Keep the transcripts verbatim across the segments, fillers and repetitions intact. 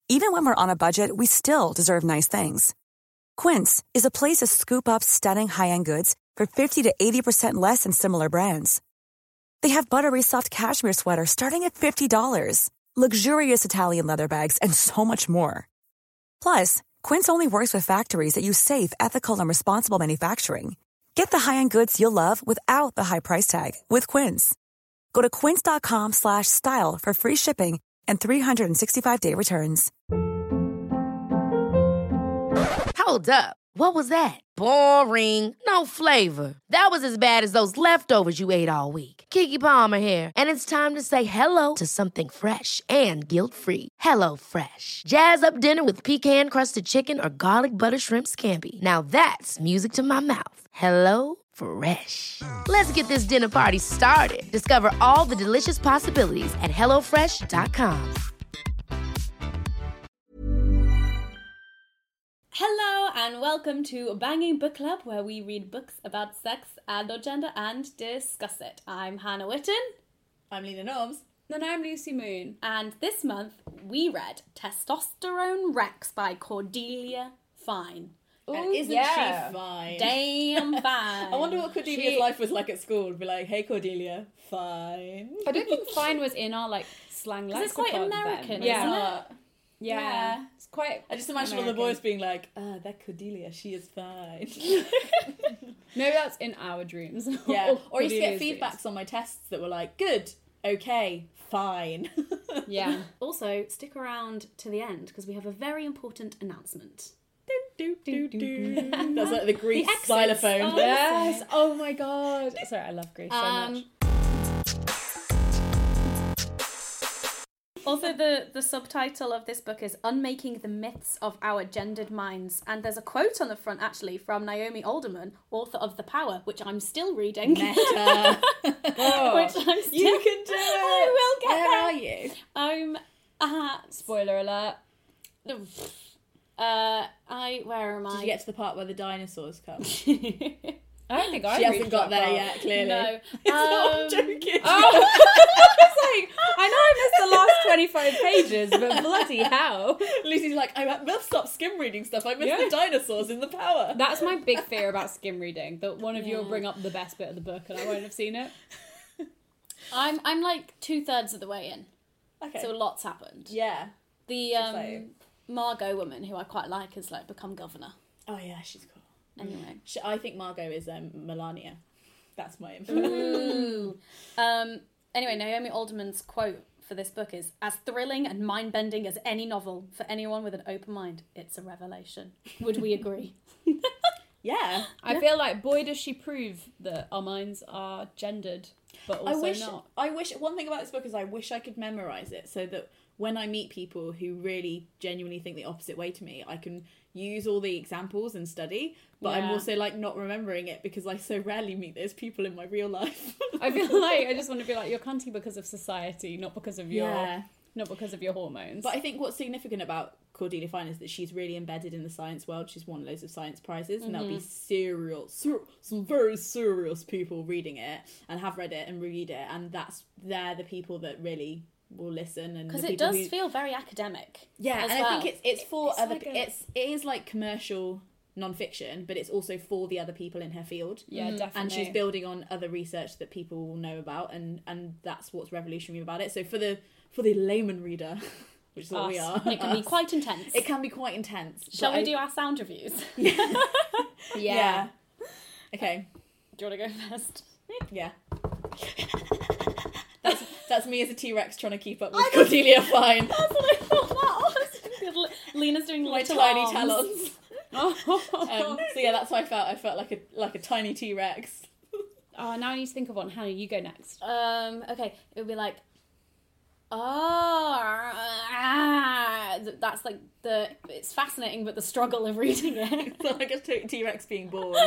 Even when we're on a budget, we still deserve nice things. Quince is a place to scoop up stunning high-end goods for fifty to eighty percent less than similar brands. They have buttery soft cashmere sweaters starting at fifty dollars, luxurious Italian leather bags, and so much more. Plus, Quince only works with factories that use safe, ethical, and responsible manufacturing. Get the high-end goods you'll love without the high price tag with Quince. Go to quince.com slash style for free shipping and three sixty-five day returns. Hold up. What was that? Boring. No flavor. That was as bad as those leftovers you ate all week. Keke Palmer here, and it's time to say hello to something fresh and guilt-free. Hello Fresh. Jazz up dinner with pecan-crusted chicken or garlic butter shrimp scampi. Now that's music to my mouth. Hello Fresh. Let's get this dinner party started. Discover all the delicious possibilities at hello fresh dot com. Hello and welcome to Banging Book Club, where we read books about sex and or gender and discuss it. I'm Hannah Witten. I'm Lena Norms. And I'm Lucy Moon. And this month we read Testosterone Rex by Cordelia Fine. Ooh, and isn't yeah. she fine? Damn fine. I wonder what Cordelia's she... life was like at school. Be like, hey Cordelia, fine. I don't think fine was in our like slang lexicon. It's quite American, then. Yeah. isn't it? Yeah. yeah. It's quite I just imagine American. all the boys being like, ah, that Cordelia, she is fine. Maybe that's in our dreams. Yeah. Or, or you used to get Cordelia's feedbacks dreams. on my tests that were like, good, okay, fine. Yeah. Also, stick around to the end because we have a very important announcement. do, do, do. That's like the Greek The exits. xylophone. Oh, Yes. Oh my god. Sorry, I love Greece so Um, much. Also, the, the subtitle of this book is Unmaking the Myths of Our Gendered Minds. And there's a quote on the front, actually, from Naomi Alderman, author of The Power, which I'm still reading. Meta. Oh. Which I'm still... You can do it. I will get Where there. are you? I'm at... Spoiler alert. Uh, I... Where am I? Did you get to the part where the dinosaurs come? I don't think I She hasn't reached got that there far. yet, clearly. No. It's not Um, joking. Oh, I was like, I know I missed the last twenty-five pages, but bloody hell. Lucy's like, I must stop skim reading stuff. I missed Yeah. the dinosaurs in the Power. That's my big fear about skim reading, that one of you will Yeah. bring up the best bit of the book and I won't have seen it. I'm, I'm like two-thirds of the way in. Okay. So lots happened. Yeah. The um, Exciting. Margot woman, who I quite like, has like become governor. Oh yeah, she's cool. Anyway. She, I think Margot is um, Melania. That's my info. Ooh. um, anyway, Naomi Alderman's quote for this book is, as thrilling and mind-bending as any novel, for anyone with an open mind, it's a revelation. Would we agree? Yeah. I feel like, boy, does she prove that our minds are gendered, but also I wish. not. I wish. One thing about this book is I wish I could memorize it so that when I meet people who really genuinely think the opposite way to me, I can use all the examples and study. But I'm Yeah. also like not remembering it because I so rarely meet those people in my real life. I feel like I just want to be like, you're cunty because of society, not because of your Yeah. not because of your hormones. But I think what's significant about Cordelia Fine is that she's really embedded in the science world. She's won loads of science prizes, and there'll be serial, ser- some very serious people reading it and have read it and read it, and that's they're the people that really will listen. And Because the it people does who, feel very academic. yeah, as and well. I think it's it's for It's other. like a- It's it is like commercial non-fiction, but it's also for the other people in her field. yeah, definitely. And she's building on other research that people will know about, and and that's what's revolutionary about it. So for the for the layman reader, which is what we Us. are, It can be us, quite intense. it can be quite intense. Shall but we I- do our sound reviews? yeah. Yeah. Okay. Do you want to go first? Yeah. That's that's me as a T-Rex trying to keep up with Cordelia Fine. That's what I thought that was. Lena's doing My little tiny arms. talons. Um, so yeah, that's how I felt. I felt like a like a tiny T-Rex. Oh, now I need to think of one. Hannah, you go next. Um, okay, it would be like, oh, ah, that's like the, it's fascinating, but the struggle of reading it. So like a t- T-Rex being born.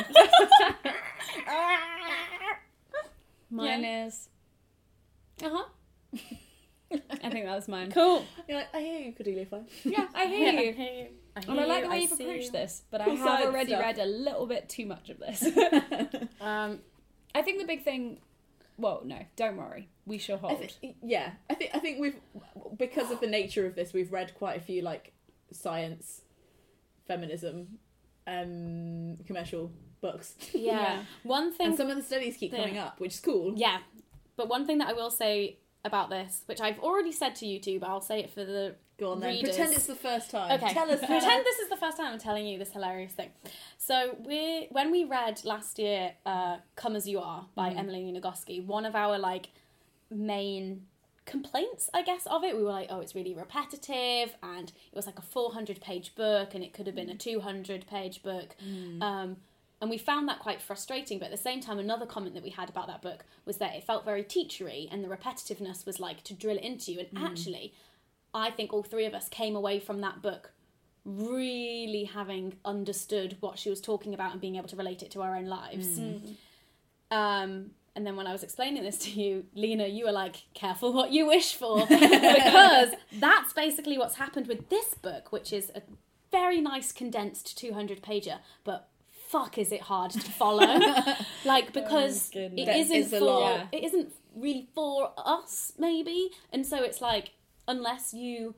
Mine is. Uh huh. I think that was mine. Cool. You're like, I hear you, Cordelia Fine. Yeah, I hear you. Hey, I And I like the way I you've see approached you. this, but Cool I have side already stuff. read a little bit too much of this. Um, I think the big thing Well, no, don't worry. We shall hold. I th- yeah, I think I think we've because of the nature of this, we've read quite a few like science, feminism, um, commercial books. Yeah. Yeah. One thing. And some of the studies keep coming Yeah. up, which is cool. Yeah. But one thing that I will say about this, which I've already said to you two, but I'll say it for the Go on then. readers. Pretend it's the first time. Okay. Tell us. Pretend this is the first time I'm telling you this hilarious thing. So we, when we read last year, uh, "Come as You Are" by Emily Nagoski, one of our like main complaints, I guess, of it, we were like, oh, it's really repetitive, and it was like a four hundred page book, and it could have been a two hundred page book. Um, and we found that quite frustrating, but at the same time, another comment that we had about that book was that it felt very teachery, and the repetitiveness was like to drill it into you. And actually, I think all three of us came away from that book really having understood what she was talking about and being able to relate it to our own lives. Um, and then when I was explaining this to you, Lena, you were like, careful what you wish for, because that's basically what's happened with this book, which is a very nice condensed two hundred pager, but fuck is it hard to follow. Like, because Oh, it goodness. isn't It's a for lot. it isn't really for us, maybe. And so it's like, unless you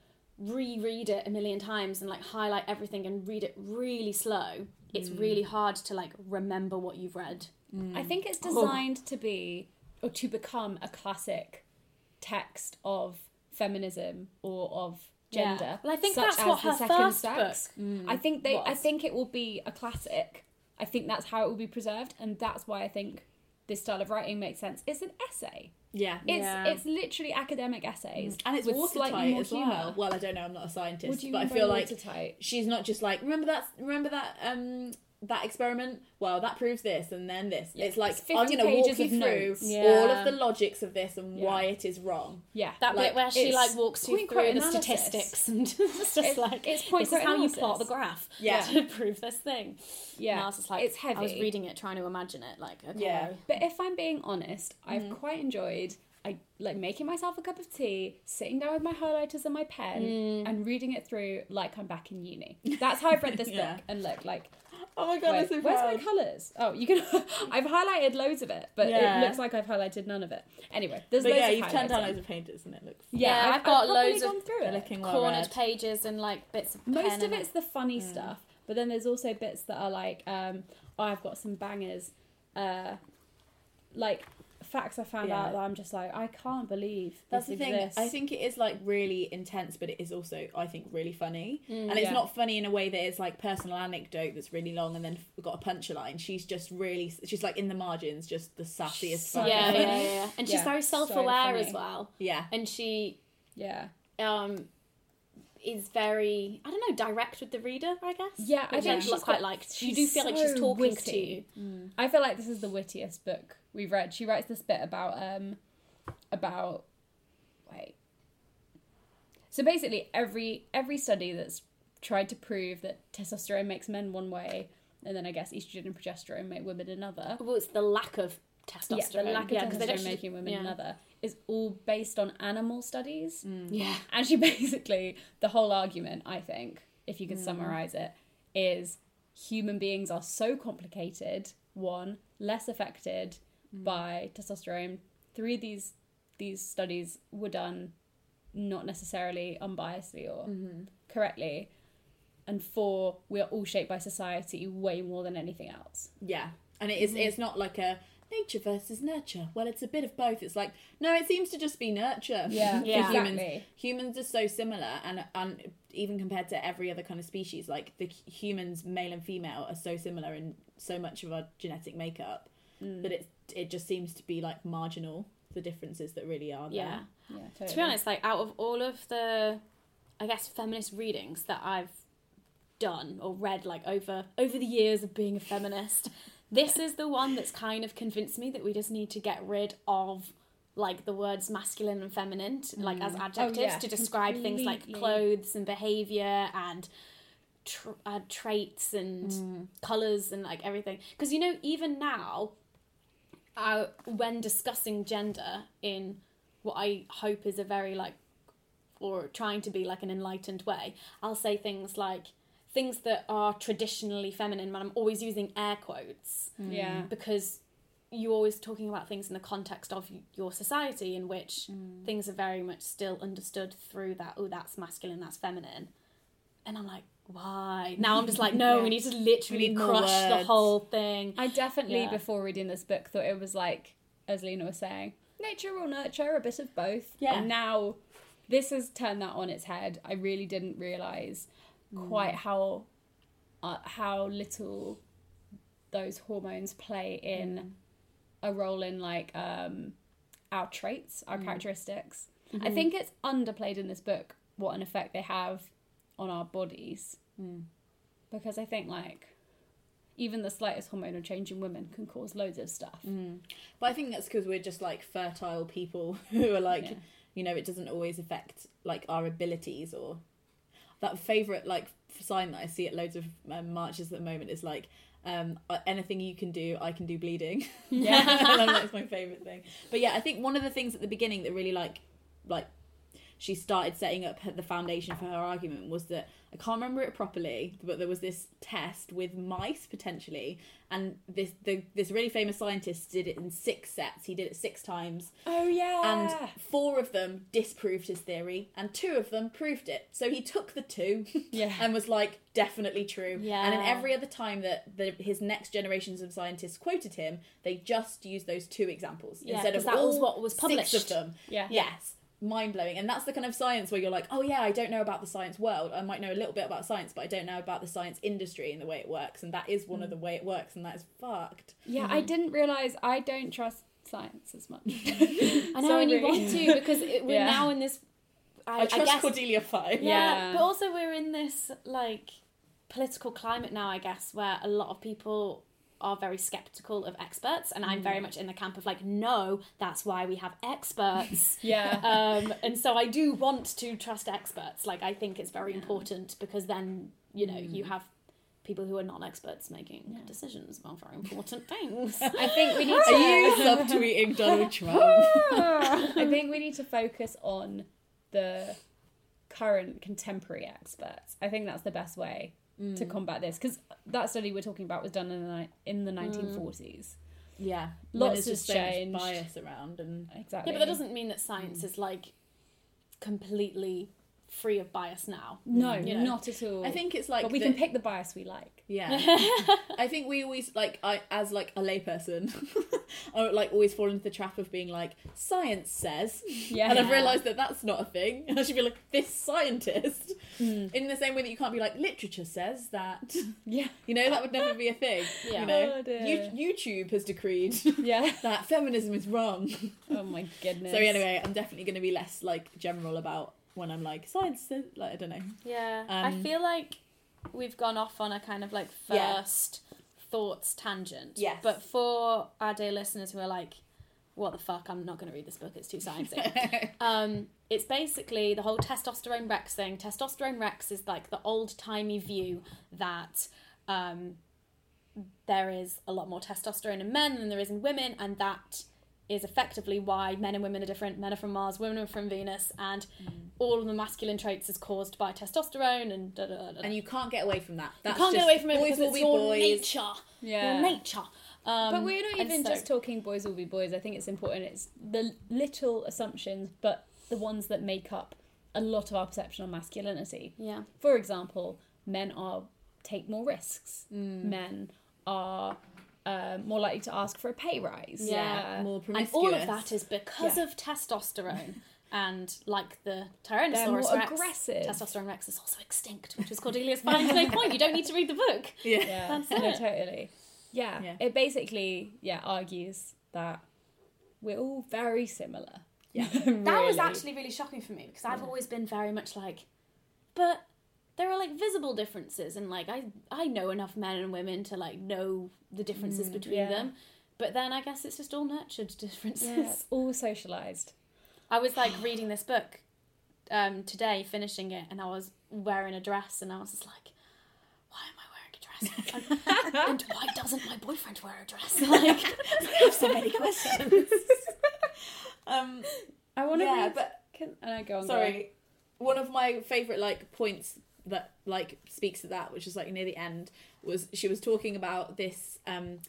reread it a million times and like highlight everything and read it really slow, it's really hard to like remember what you've read. I think it's designed to be, or to become a classic text of feminism or of gender. Yeah. Well, I think such that's as what The her Second first Sex. I think they. I was. think it will be a classic. I think that's how it will be preserved, and that's why I think this style of writing makes sense. It's an essay. Yeah. It's Yeah. it's literally academic essays, And it's with slightly watertight more as well. humour. Well, I don't know. I'm not a scientist, What do you but mean I by feel like watertight? she's not just like remember that. Remember that. Um, that experiment. Well, that proves this, and then this. It's like It's I'm fifty going to walk pages you of through notes. all Yeah. of the logics of this and Yeah. why it is wrong. Yeah, That Like, bit where she it's like walks you point through quote the analysis. statistics and it's just It's- like it's point this is quote how you analysis. plot the graph Yeah. to prove this thing. yeah. And I was just like, it's heavy. I was reading it trying to imagine it. Like, okay, Yeah. But if I'm being honest, I've quite enjoyed I like making myself a cup of tea, sitting down with my highlighters and my pen, and reading it through like I'm back in uni. That's how I've read this Yeah. book. And look, like, Oh my god, wait, I'm so where's proud. my colours? Oh, you can. I've highlighted loads of it, but Yeah. it looks like I've highlighted none of it. Anyway, there's But loads yeah, of you've turned down highlighting. loads of painters, and it looks. Yeah, Yeah, I've, I've got probably loads of gone through They're it. looking well cornered read. pages and like bits of Most pen of and, it's the funny stuff, but then there's also bits that are like, um, oh, I've got some bangers, uh, like facts I found Yeah. out that I'm just like, I can't believe That's this the thing. exists. I think it is like really intense, but it is also, I think, really funny. and it's yeah. not funny in a way that it's like personal anecdote that's really long and then f- got a punchline. She's just really, she's like in the margins, just the sassiest fuck yeah, ever. yeah, yeah, and she's Yeah, very so self-aware funny. as well. Yeah. And she yeah. um is very, I don't know, direct with the reader, I guess. Yeah, I Which think I she's quite got- like. You she's do feel like she's so talking to witty. you. I feel like this is the wittiest book we've read. She writes this bit about um about wait. So basically every every study that's tried to prove that testosterone makes men one way and then I guess estrogen and progesterone make women another. Well, it's the lack of testosterone. Yeah, the lack of 'cause they testosterone don't- making women yeah. another is all based on animal studies. Yeah. And she basically, the whole argument, I think, if you could summarize it, is human beings are so complicated, one, less affected by testosterone. Three, these these studies were done not necessarily unbiasedly or correctly. And four, we are all shaped by society way more than anything else. Yeah. And it is, it's not like a nature versus nurture. Well, it's a bit of both. It's like, no, it seems to just be nurture. Yeah, for Yeah. humans. exactly. Humans are so similar, and and even compared to every other kind of species, like the humans, male and female, are so similar in so much of our genetic makeup that it it just seems to be like marginal, the differences that really are there. Yeah. Yeah, totally. To be honest, like out of all of the, I guess, feminist readings that I've done or read, like over over the years of being a feminist, this is the one that's kind of convinced me that we just need to get rid of like the words masculine and feminine, like as adjectives yeah, to describe things like completely. clothes and behavior and tr- uh, traits and colors and like everything. Because you know, even now, uh, when discussing gender in what I hope is a very like, or trying to be like an enlightened way, I'll say things like things that are traditionally feminine, and I'm always using air quotes Yeah. because you're always talking about things in the context of your society, in which mm. things are very much still understood through that, oh, that's masculine, that's feminine. And I'm like, why? Now I'm just like, no, yeah. we need to literally need crush the whole thing. I definitely, yeah. before reading this book, thought it was like, as Lena was saying, nature or nurture, a bit of both. Yeah. And now this has turned that on its head. I really didn't realise mm. quite how uh, how little those hormones play in mm. a role in like um, our traits, our mm. characteristics. Mm-hmm. I think it's underplayed in this book what an effect they have on our bodies. Mm. Because I think like even the slightest hormonal change in women can cause loads of stuff. Mm. But I think that's because we're just like fertile people who are like, yeah. you know, it doesn't always affect like our abilities. Or that favourite like sign that I see at loads of um, marches at the moment is like, um, anything you can do, I can do bleeding. Yeah, that's my favourite thing. But yeah, I think one of the things at the beginning that really like, like she started setting up the foundation for her argument was that, I can't remember it properly, but there was this test with mice potentially, and this the, this really famous scientist did it in six sets. He did it six times. Oh yeah. And four of them disproved his theory, and two of them proved it. So he took the two, yeah. and was like, definitely true. Yeah. And then every other time that the, his next generations of scientists quoted him, they just used those two examples yeah, instead of that all was what was published. Six of them. Yeah. Yes. Mind-blowing. And that's the kind of science where you're like, oh yeah, I don't know about the science world, I might know a little bit about science, but I don't know about the science industry and the way it works, and that is one mm. of the way it works, and that is fucked. Yeah, mm-hmm. I didn't realise I don't trust science as much. I know, and you want to, because it, we're yeah. now in this I, I trust I guess, Cordelia fine. Yeah, yeah, but also we're in this like political climate now, I guess, where a lot of people are very skeptical of experts, and I'm very much in the camp of like, no, that's why we have experts. yeah. Um, and so I do want to trust experts. Like, I think it's very yeah. important, because then, you know, mm. you have people who are non-experts making yeah. decisions about very important things. I think we need to... Are you subtweeting Donald Trump? I think we need to focus on the current contemporary experts. I think that's the best way Mm. to combat this, because that study we're talking about was done in the in the nineteen forties. Mm. Yeah, lots has changed. So bias around, and exactly. Yeah, but that doesn't mean that science mm. is like completely free of bias now. No, you know? Not at all. I think it's like, but we the... can pick the bias we like. Yeah, I think we always like I as like a layperson, I like always fall into the trap of being like, science says, yeah, and I've realised that that's not a thing. And I should be like, this scientist, mm. in the same way that you can't be like, literature says that. Yeah, you know, that would never be a thing. Yeah. You know, oh, you, YouTube has decreed yeah that feminism is wrong. Oh my goodness. So anyway, I'm definitely going to be less like general about when I'm like, science says, like, I don't know. Yeah, um, I feel like we've gone off on a kind of like first yeah. thoughts tangent. Yes. But for our dear listeners who are like, what the fuck, I'm not going to read this book, it's too sciencey. um, it's basically the whole testosterone Rex thing. Testosterone Rex is like the old-timey view that um, there is a lot more testosterone in men than there is in women, and that is effectively why men and women are different. Men are from Mars, women are from Venus, and mm. all of the masculine traits is caused by testosterone, and da, da, da, da. And you can't get away from that. That's you can't just get away from it boys because will it's be your boys. nature. Yeah. Your nature. Um, but we're not even so, just talking boys will be boys. I think it's important. It's the little assumptions, but the ones that make up a lot of our perception on masculinity. Yeah. For example, men are take more risks. Mm. Men are um, more likely to ask for a pay rise. Yeah. Uh, more promiscuous. And all of that is because yeah. of testosterone. And like the Tyrannosaurus They're more Rex, aggressive. Testosterone Rex is also extinct, which is Cordelia's fine main point. You don't need to read the book. Yeah, yeah. That's no, it. totally. Yeah. yeah, it basically yeah argues that we're all very similar. Yeah, really. That was actually really shocking for me, because I've yeah. always been very much like, but there are like visible differences, and like I I know enough men and women to like know the differences mm, between yeah. them, but then I guess it's just all nurtured differences. Yeah, it's all socialised. I was like reading this book um, today, finishing it, and I was wearing a dress, and I was just like, why am I wearing a dress? and, and why doesn't my boyfriend wear a dress? Like, I have so many questions. um, I want to yeah, read... but can I go on? Sorry, go on. One of my favourite like points that like speaks to that, which is like near the end, was she was talking about this um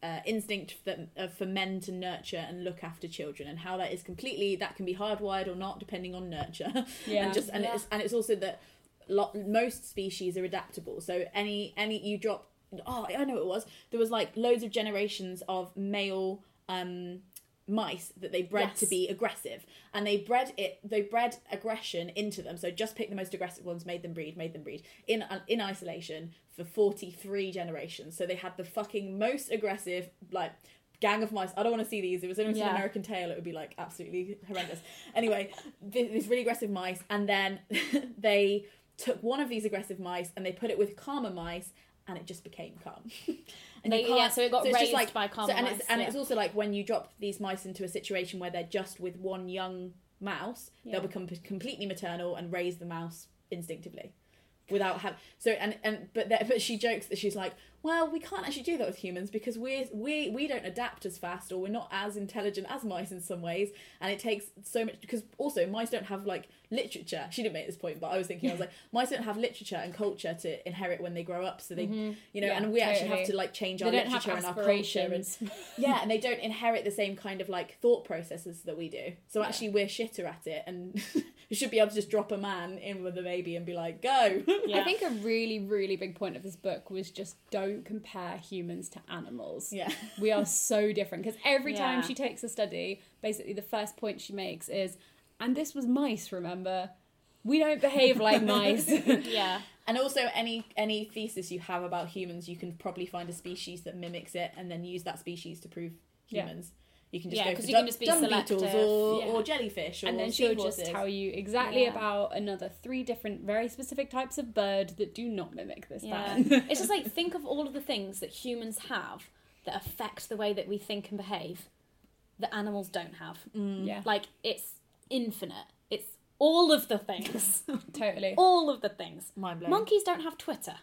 uh, instinct that, uh, for men to nurture and look after children, and how that is completely, that can be hardwired or not depending on nurture. Yeah. and just and Yeah. it's and it's also that lot, most species are adaptable. So any any you drop, oh I know what it was. There was like loads of generations of male um mice that they bred Yes. to be aggressive, and they bred it they bred aggression into them. So just picked the most aggressive ones, made them breed made them breed in in isolation for forty-three generations. So they had the fucking most aggressive, like, gang of mice. I don't want to see these. If it was anyone Yeah. an American Tail, it would be like absolutely horrendous. Anyway, th- these really aggressive mice, and then they took one of these aggressive mice and they put it with calmer mice, and it just became calm. And They- you can't- yeah, so it got it's just raised like, by calmer so, and mice, It's, and yeah. it's also like when you drop these mice into a situation where they're just with one young mouse, Yeah. they'll become p- completely maternal and raise the mouse instinctively. Without having so and and but that, but she jokes that she's like, well, we can't actually do that with humans because we're we we don't adapt as fast, or we're not as intelligent as mice in some ways, and it takes so much, because also mice don't have like literature. She didn't make this point, but I was thinking, I was like, mice don't have literature and culture to inherit when they grow up, so they you know Yeah, and we actually totally. have to like change They our don't have literature and our culture, and aspirations. yeah, and they don't inherit the same kind of like thought processes that we do. So actually we're shitter at it, and you should be able to just drop a man in with a baby and be like, go. Yeah. I think a really, really big point of this book was just don't compare humans to animals. Yeah. We are so different, because every time Yeah. she takes a study, basically the first point she makes is, and this was mice, remember? We don't behave like mice. Yeah. And also, any any thesis you have about humans, you can probably find a species that mimics it, and then use that species to prove Yeah. humans. You can just Yeah, go 'cause for you can dung, just be dung selective. beetles or, Yeah. or jellyfish or And then she'll seahorses. just tell you exactly Yeah. about another three different, very specific types of bird that do not mimic this Yeah. pattern. It's just like, think of all of the things that humans have that affect the way that we think and behave that animals don't have. Yeah, Like, it's infinite. It's all of the things. totally. all of the things. Mind blown. Monkeys don't have Twitter.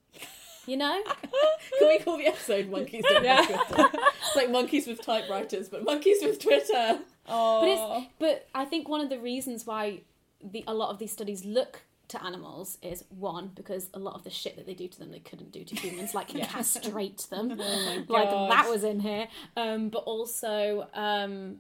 You know? Can we call the episode "Monkeys Don't Have Twitter"? It's like monkeys with typewriters, but monkeys with Twitter. Oh, But it's but I think one of the reasons why the a lot of these studies look to animals is, one, because a lot of the shit that they do to them they couldn't do to humans, like castrate them. Oh Like God. that was in here. Um, but also um,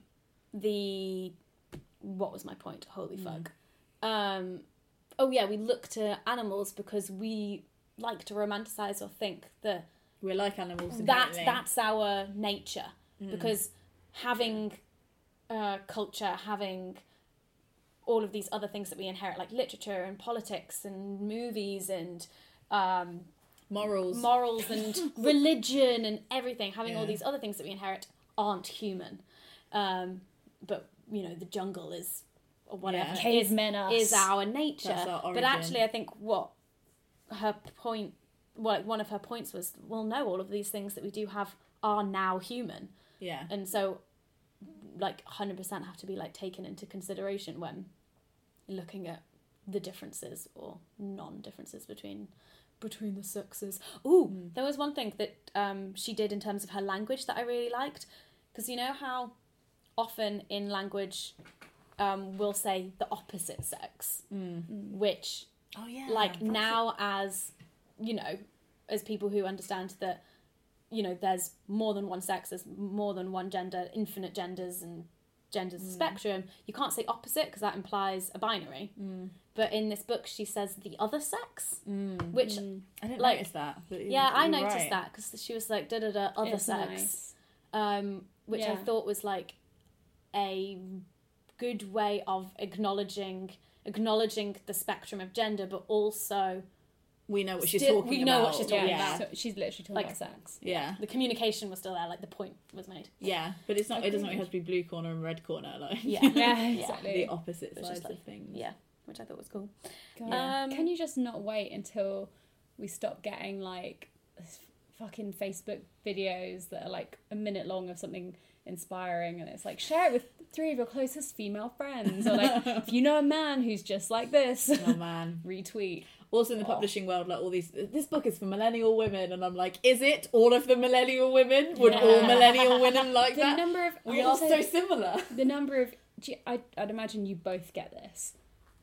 the what was my point? Holy fuck. Um, oh yeah, we look to animals because we like to romanticize or think that We're like animals. that inherently. that's our nature, because having uh, culture, having all of these other things that we inherit, like literature and politics and movies and um, morals. morals and religion and everything, having all Yeah. these other things that we inherit aren't human. Um, but you know, the jungle is, or whatever, Yeah. is, Cavemen us. is our nature. That's our But origin. actually, I think what her point, well, one of her points was, well, no, all of these things that we do have are now human, yeah. and so like one hundred percent have to be like taken into consideration when looking at the differences or non-differences between between the sexes. Ooh, there was one thing that um, she did in terms of her language that I really liked, because you know how often in language um, we'll say the opposite sex, which Oh yeah. like that's now as you know, as people who understand that, you know, there's more than one sex, there's more than one gender, infinite genders and genders of spectrum, you can't say opposite because that implies a binary. But in this book she says the other sex, which I didn't like- notice that. But you- yeah, I you're noticed right. that because she was like da da da other It's sex, nice. um, which I Yeah. thought was like a good way of acknowledging acknowledging the spectrum of gender, but also We know what she's Still- talking we about. know what she's talking Yeah, about. so she's literally talking Like- about sex. Yeah. the communication was still there, like the point was made. Yeah, but it's not. It doesn't have to be blue corner and red corner. Like Yeah. Yeah, Yeah. exactly. the opposite It's sides just like- of things. Yeah, which I thought was cool. God. Um, Can you just not wait until we stop getting like f- fucking Facebook videos that are like a minute long of something inspiring, and it's like share it with three of your closest female friends, or like if you know a man who's just like this, Oh man. retweet. Also in the publishing world, like all these, this book is for millennial women, and I'm like, is it all of the millennial women? Would all Yeah. millennial women like The that? number of we are also, so similar. the number of do you- I, I'd imagine you both get this.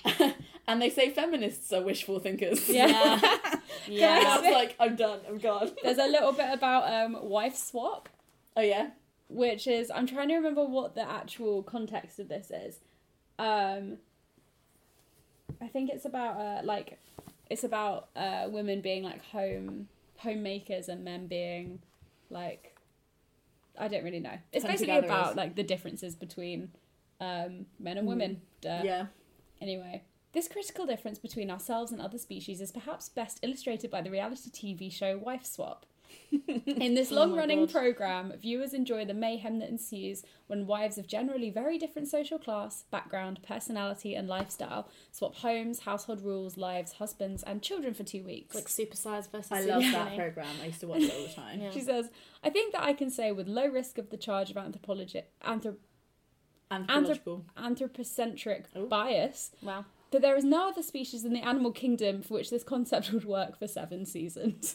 And they say feminists are wishful thinkers. Yeah. Yeah. Yeah. That's like, I'm done, I'm gone. There's a little bit about um, wife swap, Oh, yeah? which is, I'm trying to remember what the actual context of this is. Um, I think it's about, uh, like, it's about uh, women being, like, home homemakers and men being, like, I don't really know. It's basically Hunter-gatherers. about, like, the differences between um, men and women. Duh. Yeah. Anyway, this critical difference between ourselves and other species is perhaps best illustrated by the reality T V show Wife Swap. In this long-running programme, viewers enjoy the mayhem that ensues when wives of generally very different social class, background, personality and lifestyle swap homes, household rules, lives, husbands and children for two weeks. Like Supersize versus I Super love Skinny. that programme. I used to watch it all the time. Yeah. She says, I think that I can say with low risk of the charge of anthropology, anthrop- Anthropological. anthrop- anthropocentric Oh. bias Wow. that there is no other species in the animal kingdom for which this concept would work for seven seasons.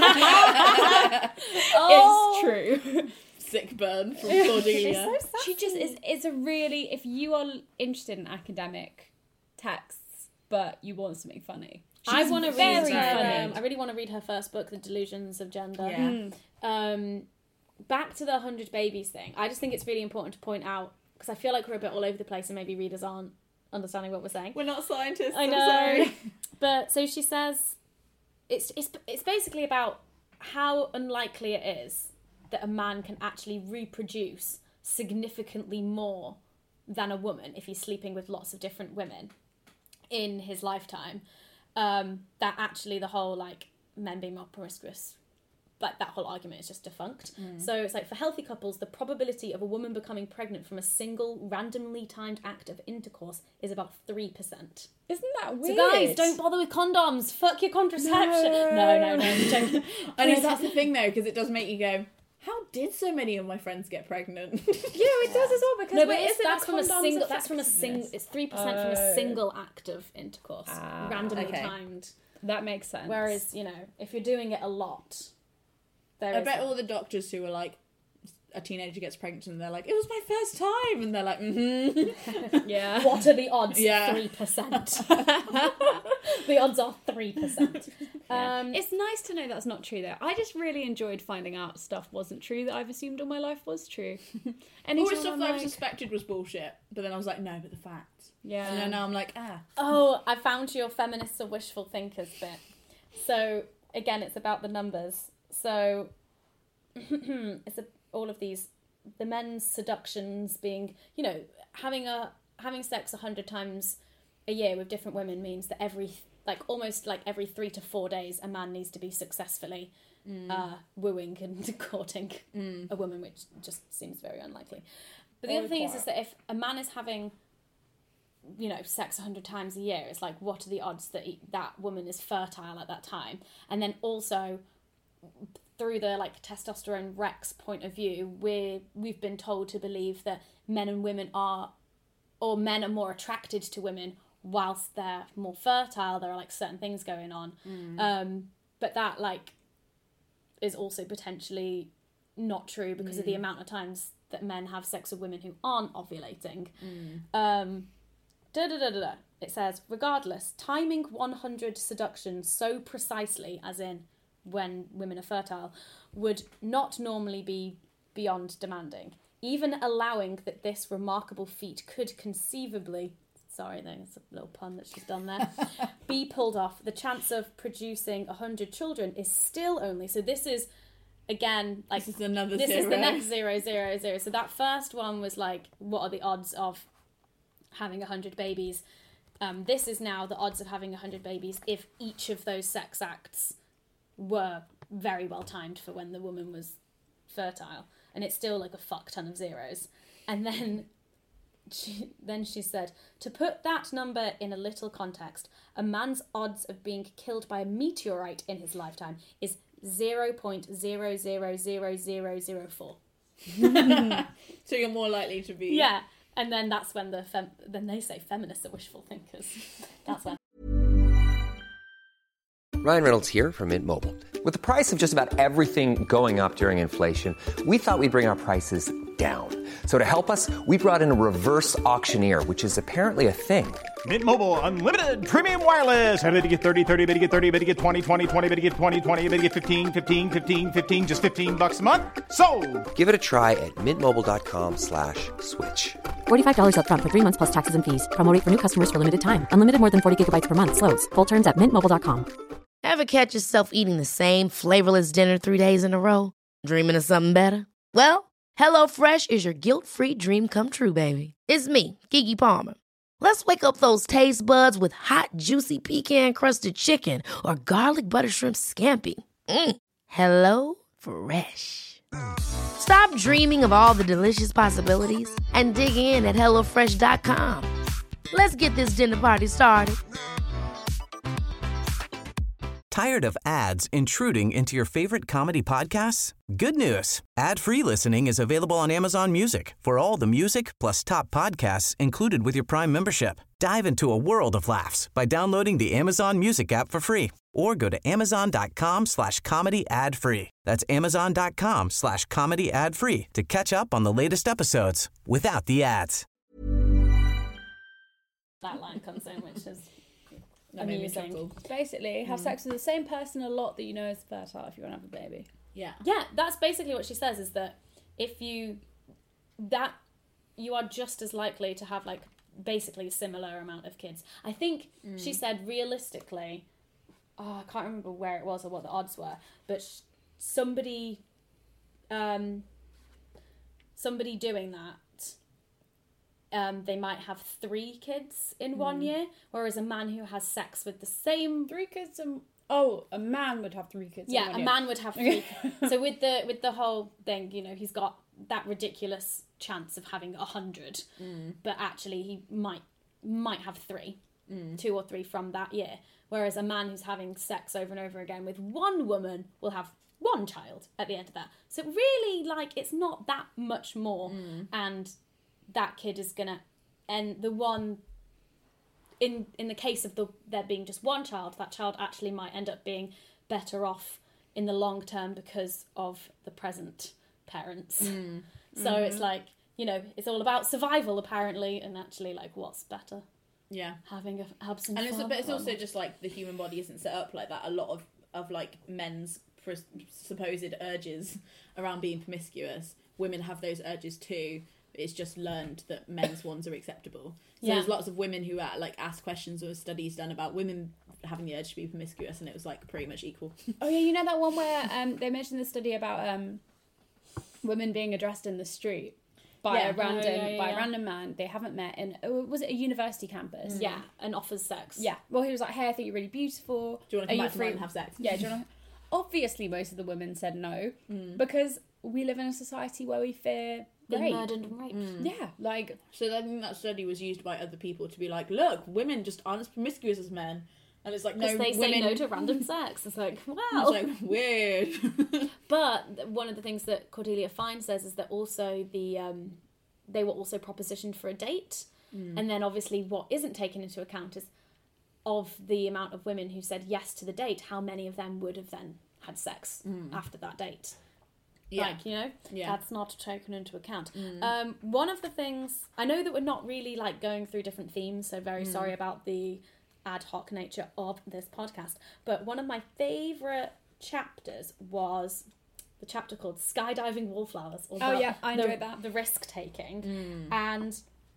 Oh. It's true. Sick burn from Cordelia. It's so sad. She just is, is a really, if you are interested in academic texts, but you want something funny. I want to read very her. funny. Um, I really want to read her first book, The Delusions of Gender. Yeah. Um, back to the hundred babies thing. I just think it's really important to point out because I feel like we're a bit all over the place and maybe readers aren't understanding what we're saying. We're not scientists. I I'm know. sorry. But so she says, it's it's it's basically about how unlikely it is that a man can actually reproduce significantly more than a woman if he's sleeping with lots of different women in his lifetime. Um, that actually the whole like men being more promiscuous, like that whole argument is just defunct. So it's like for healthy couples, the probability of a woman becoming pregnant from a single randomly timed act of intercourse is about three percent. Isn't that So weird? guys, don't bother with condoms. Fuck your contraception. No, no, no. I'm joking. I know that's the thing though, because it does make you go, how did so many of my friends get pregnant? Yeah, it does as well because No, but wait, it's, isn't that's a from a condom's single. That's from a single. effectiveness? It's three percent from a Oh. single act of intercourse, Ah, randomly okay. timed. That makes sense. Whereas you know, if you're doing it a lot, there I is. bet all the doctors who are like, a teenager gets pregnant and they're like, it was my first time, and they're like, mm-hmm. Yeah. What are the odds? Yeah. Three percent. The odds are three percent. Um, It's nice to know that's not true though. I just really enjoyed finding out stuff wasn't true that I've assumed all my life was true. all Anytime the stuff I'm that I've like, suspected was bullshit, but then I was like, no, but the facts. yeah. And then now I'm like, ah. Oh, I found your feminists are wishful thinkers bit. So again, it's about the numbers. So it's a, all of these, the men's seductions being, you know, having a having sex a hundred times a year with different women means that every like almost like every three to four days a man needs to be successfully uh, wooing and courting a woman, which just seems very unlikely. But the Or other thing is, require. is that if a man is having you know, sex a hundred times a year, it's like, what are the odds that he, that woman is fertile at that time? And then also, through the like testosterone Rex point of view, we're we've been told to believe that men and women are, or men are more attracted to women whilst they're more fertile. There are like certain things going on, um, but that like is also potentially not true because of the amount of times that men have sex with women who aren't ovulating. Um, Da, da, da, da, da. It says, regardless, timing one hundred seductions so precisely, as in when women are fertile, would not normally be beyond demanding. Even allowing that this remarkable feat could conceivably, sorry, there's a little pun that she's done there, be pulled off, the chance of producing one hundred children is still only, so this is, again, like, This is another this zero. is the next zero, zero, zero. So that first one was like, what are the odds of having one hundred babies? Um, this is now the odds of having one hundred babies if each of those sex acts were very well timed for when the woman was fertile. And it's still like a fuck ton of zeros. And then she, then she said, to put that number in a little context, a man's odds of being killed by a meteorite in his lifetime is zero point zero zero zero zero zero four. So you're more likely to be. Yeah. And then that's when the fem- then they say feminists are wishful thinkers. That's when. Ryan Reynolds here from Mint Mobile. With the price of just about everything going up during inflation, we thought we'd bring our prices down. So to help us, we brought in a reverse auctioneer, which is apparently a thing. Mint Mobile Unlimited Premium Wireless. How to get thirty, thirty, how to get thirty, how to get twenty, twenty, twenty, how to get twenty, twenty, how to get fifteen, fifteen, fifteen, fifteen, just fifteen bucks a month? Sold! Give it a try at mintmobile.com slash switch. forty-five dollars up front for three months plus taxes and fees. Promo rate for new customers for limited time. Unlimited more than forty gigabytes per month. Slows full terms at mint mobile dot com. Ever catch yourself eating the same flavorless dinner three days in a row? Dreaming of something better? Well, HelloFresh is your guilt-free dream come true, baby. It's me, Keke Palmer. Let's wake up those taste buds with hot, juicy pecan-crusted chicken or garlic butter shrimp scampi. Mm. Hello Fresh. Stop dreaming of all the delicious possibilities and dig in at hello fresh dot com. Let's get this dinner party started. Tired of ads intruding into your favorite comedy podcasts? Good news. Ad-free listening is available on Amazon Music for all the music plus top podcasts included with your Prime membership. Dive into a world of laughs by downloading the Amazon Music app for free or go to amazon.com slash comedy ad free. That's amazon.com slash comedy ad free to catch up on the latest episodes without the ads. That line comes in, which is That made me amusing. chuckle. Basically, have sex with the same person a lot that you know is fertile if you want to have a baby. Yeah. Yeah, that's basically what she says, is that if you that you are just as likely to have like basically a similar amount of kids. I think she said realistically, oh, I can't remember where it was or what the odds were, but sh- somebody um somebody doing that, um, they might have three kids in one year, whereas a man who has sex with the same Three kids and oh, a man would have three kids. in yeah, one a year. man would have three. So with the with the whole thing, you know, he's got that ridiculous chance of having a hundred, but actually he might might have three, two or three from that year. Whereas a man who's having sex over and over again with one woman will have one child at the end of that. So really, like, it's not that much more, and that kid is gonna, and the one. In in the case of the there being just one child, that child actually might end up being better off in the long term because of the present parents. Mm. So mm-hmm. it's like, you know, it's all about survival apparently, and actually like what's better. Yeah. Having a absent And it's, father. but it's also just like the human body isn't set up like that. A lot of, of like men's pres- supposed urges around being promiscuous, women have those urges too. It's just learned that men's ones are acceptable. So Yeah. there's lots of women who are, like ask questions or studies done about women having the urge to be promiscuous, and it was like pretty much equal. Oh yeah, you know that one where um, they mentioned the study about um, women being addressed in the street by Yeah. a random Oh, yeah, yeah, by yeah. a random man they haven't met in oh, was it a university campus? yeah, and offers sex. Yeah. Well, he was like, "Hey, I think you're really beautiful. Do you want to Are come you back to free mine and have sex? Yeah. Do you want to? Obviously, most of the women said no because we live in a society where we fear Being rape. murdered and raped. Yeah, like So I think that study was used by other people to be like, look, women just aren't as promiscuous as men. And it's like, no, Because they women... say no to random sex. It's like, wow. It's like, weird. But one of the things that Cordelia Fine says is that also the um, they were also propositioned for a date, and then obviously what isn't taken into account is of the amount of women who said yes to the date, how many of them would have then had sex after that date. Yeah. Like, you know, Yeah. that's not taken into account. Um, one of the things, I know that we're not really like going through different themes, so very sorry about the ad hoc nature of this podcast, but one of my favourite chapters was the chapter called Skydiving Wallflowers. Or Oh, the, yeah, I the, enjoyed that. The risk taking. And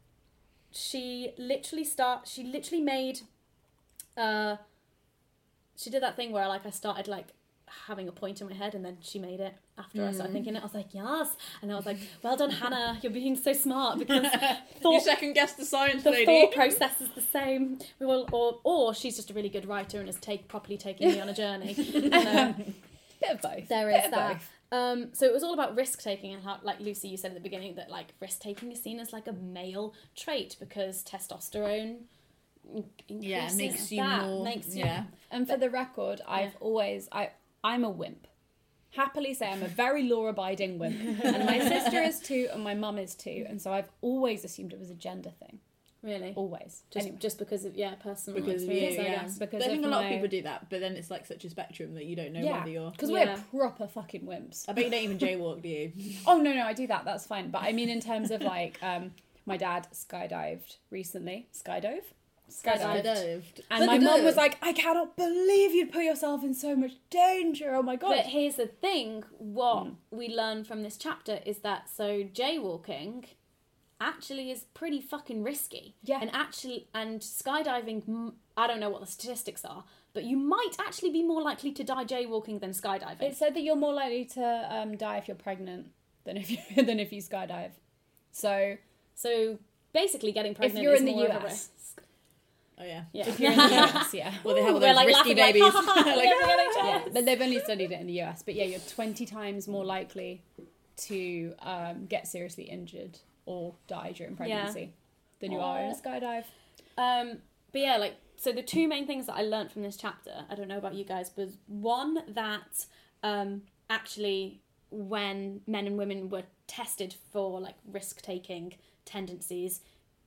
she literally start, she literally made, uh, she did that thing where like I started like having a point in my head, and then she made it after I started thinking it. I was like, yes, and I was like, well done, Hannah, you're being so smart, because You thought, second guessed the science the lady. thought process is the same. We will, or or she's just a really good writer and is take properly taking me on a journey. And, um, bit of both. there Bit is of that. both. Um, so it was all about risk taking, and how, like Lucy, you said at the beginning that like risk taking is seen as like a male trait because testosterone in- Yeah, increases makes you that, more... makes you yeah. And for the record, I've always I I'm a wimp. Happily say I'm a very law-abiding wimp, and my sister is too, and my mum is too, and so I've always assumed it was a gender thing. Really? Always. Just, Anyway. just because of, yeah, personal Because of experience, you, I yeah. guess. because But I think of a lot my- of people do that, but then it's like such a spectrum that you don't know Yeah, whether you're... because Yeah. we're proper fucking wimps. I bet you don't even jaywalk, do you? Oh, no, no, I do that. That's fine. But I mean, in terms of like, um, my dad skydived recently. Skydove? Skydived. Skydived. And Look my at mum it. was like, I cannot believe you'd put yourself in so much danger. Oh my God. But here's the thing, what Mm. we learn from this chapter is that, so jaywalking actually is pretty fucking risky. Yeah. And actually, and skydiving, mm, I don't know what the statistics are, but you might actually be more likely to die jaywalking than skydiving. It said that you're more likely to um, die if you're pregnant than if you than if you skydive. So So basically getting if pregnant you're is in the more U of a S, risk. Oh, yeah. Yeah. if you're in the U S, yeah. Well, they have all We're those like risky laughing, like, babies. ha, ha, ha, Like, yeah, we're gonna Yeah, die. but they've only studied it in the U S. But yeah, you're twenty times more likely to um, get seriously injured or die during pregnancy than you are in a skydive. Um, but yeah, like, so the two main things that I learnt from this chapter, I don't know about you guys, but one, that um, actually when men and women were tested for like risk-taking tendencies,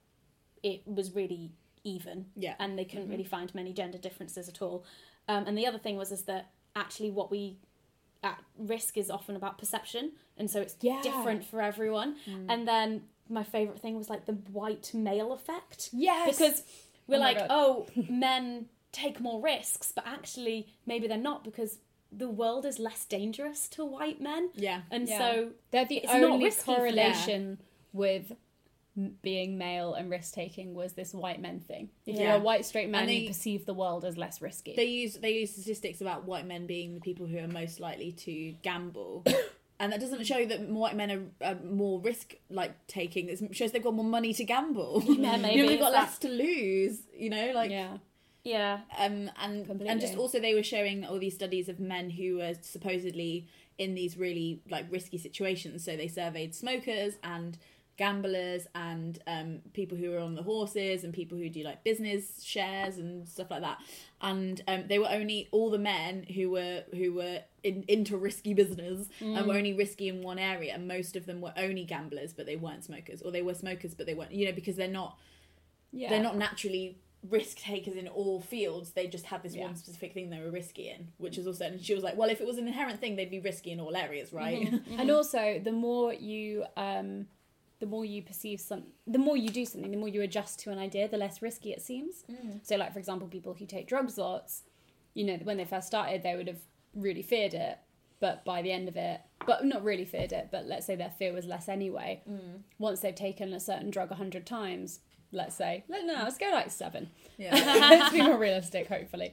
it was really even. Yeah. And they couldn't really find many gender differences at all. Um, and the other thing was is that actually what we at risk is often about perception, and so it's Yeah. different for everyone. And then my favorite thing was like the white male effect. Yes. Because we're Oh my like, God. oh, men take more risks, but actually maybe they're not, because the world is less dangerous to white men. Yeah. And Yeah. so They're the it's not only risky for them. correlation with m- being male and risk taking was this white men thing. If Yeah. you're a white straight man, And they- you perceive the world as less risky. They use they use statistics about white men being the people who are most likely to gamble, and that doesn't show that white men are, are more risk like taking. It shows they've got more money to gamble. Yeah, maybe you know, they've it's got that- less to lose. You know, like yeah. yeah. um and Completely. and just also they were showing all these studies of men who were supposedly in these really like risky situations. So they surveyed smokers and gamblers and um people who are on the horses and people who do like business shares and stuff like that, and um they were only all the men who were who were in, into risky business and were only risky in one area, and most of them were only gamblers but they weren't smokers, or they were smokers but they weren't, you know, because they're not Yeah. they're not naturally risk takers in all fields. They just had this Yeah. one specific thing they were risky in, which is also, and she was like, well, if it was an inherent thing, they'd be risky in all areas, right? And also, the more you, um, the more you perceive some, the more you do something, the more you adjust to an idea, the less risky it seems. So, like for example, people who take drugs lots, you know, when they first started, they would have really feared it, but by the end of it, but not really feared it, but let's say their fear was less anyway. Once they've taken a certain drug a hundred times, let's say, let no, let's go like seven. Yeah. Let's be more realistic, hopefully.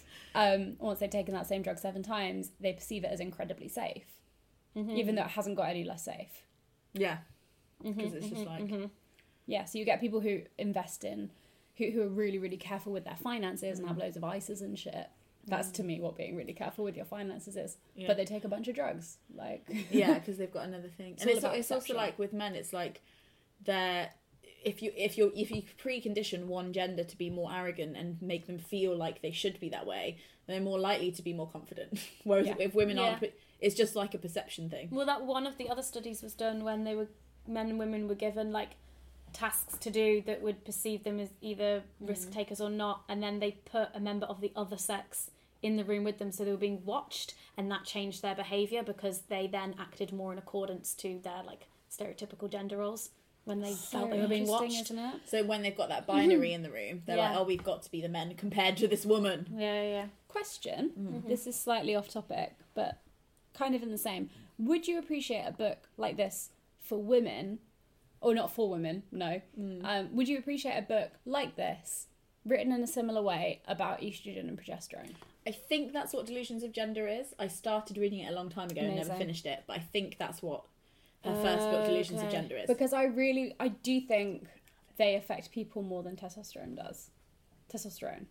Um, once they've taken that same drug seven times, they perceive it as incredibly safe, even though it hasn't got any less safe. Yeah. Because it's just like, Yeah, so you get people who invest in, who, who are really, really careful with their finances and have loads of ISAs and shit. That's to me what being really careful with your finances is. Yeah. But they take a bunch of drugs. Like, yeah, because they've got another thing. It's and all it's, about it's also perception. like with men, it's like they're, if you if you if you precondition one gender to be more arrogant and make them feel like they should be that way, they're more likely to be more confident. Whereas Yeah. if women Yeah. aren't, pre- it's just like a perception thing. Well, that one of the other studies was done when they were men and women were given like tasks to do that would perceive them as either risk takers or not, and then they put a member of the other sex in the room with them, so they were being watched, and that changed their behaviour because they then acted more in accordance to their like stereotypical gender roles when they felt they were being interesting, watched. isn't it? So when they've got that binary in the room, they're Yeah. like, oh, we've got to be the men compared to this woman. Yeah, yeah. Question. This is slightly off topic, but kind of in the same. Would you appreciate a book like this for women, or not for women? No. Um, would you appreciate a book like this, written in a similar way, about estrogen and progesterone? I think that's what Delusions of Gender is. I started reading it a long time ago and never Amazing. finished it, but I think that's what her first book, Delusions of Okay. Gender, is. Because I really, I do think they affect people more than testosterone does. Testosterone.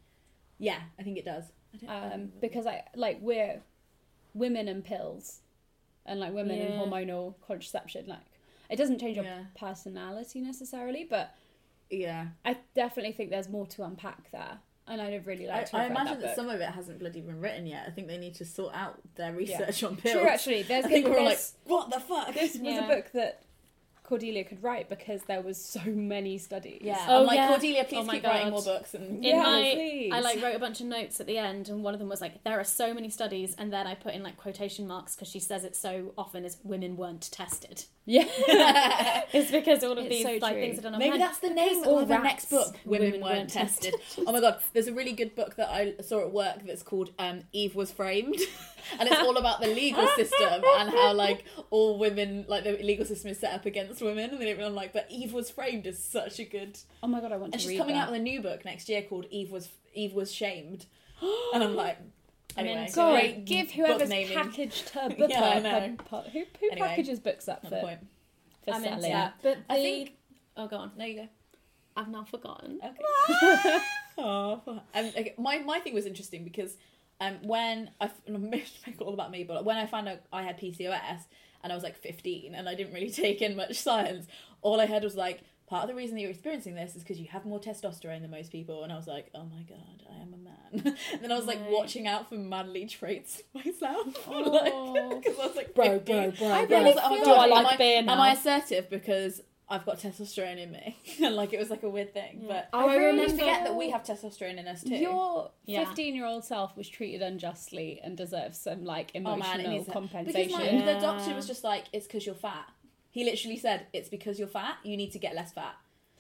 Yeah, I think it does. I don't, Um, because I like we're women and pills, and like women and Yeah. hormonal contraception. Like it doesn't change your Yeah. personality necessarily, but yeah. I definitely think there's more to unpack there, and I'd have really I, liked to I have read imagine that, that, book. some of it hasn't bloody been written yet. I think they need to sort out their research on pills. True, actually, there's I think been we're all like, this- what the fuck? This was Yeah. a book that Cordelia could write because there was so many studies. Yeah. Oh, I'm like, yeah. Cordelia, please Oh my keep writing God. more books. And In Yeah, my, please. I like wrote a bunch of notes at the end, and one of them was like, there are so many studies, and then I put in like quotation marks because she says it so often as women weren't tested. Yeah. It's because all of It's these so like true. things are done on Maybe men. that's the name All of the rats, next book. Women, women weren't, weren't tested. Oh my god, there's a really good book that I saw at work that's called um, Eve Was Framed, and it's all about the legal system and how like all women, like the legal system is set up against women, and then everyone like, but Eve Was Framed is such a good. Oh my god, I want And to read she's coming that. out with a new book next year called Eve Was Eve Was Shamed, and I'm like, anyway, into God, great give book whoever's naming. packaged her book Yeah, I up. know. Who, who Anyway, packages books up Not the for, point. for I'm into selling? that. But the, I think- oh, go on. No, you go. I've now forgotten. Okay. Oh, um, okay, my my thing was interesting because um, when I make it all about me, but when I found out I had P C O S and I was like fifteen and I didn't really take in much science, all I heard was like, part of the reason that you're experiencing this is because you have more testosterone than most people, and I was like, oh my god, I am a man. And then I was like Right. watching out for manly traits myself, Oh. like because I was like, Bro, fifteen. bro, bro, I bro. really was like, oh my Do god, I am like I, beer am now? I assertive because I've got testosterone in me? And like it was like a weird thing, but Oh, I I really remember- forget that we have testosterone in us too. Your Yeah. fifteen-year-old self was treated unjustly and deserves some like Oh emotional man, it needs that. compensation. Because my, Yeah. the doctor was just like, it's because you're fat. He literally said, it's because you're fat, you need to get less fat.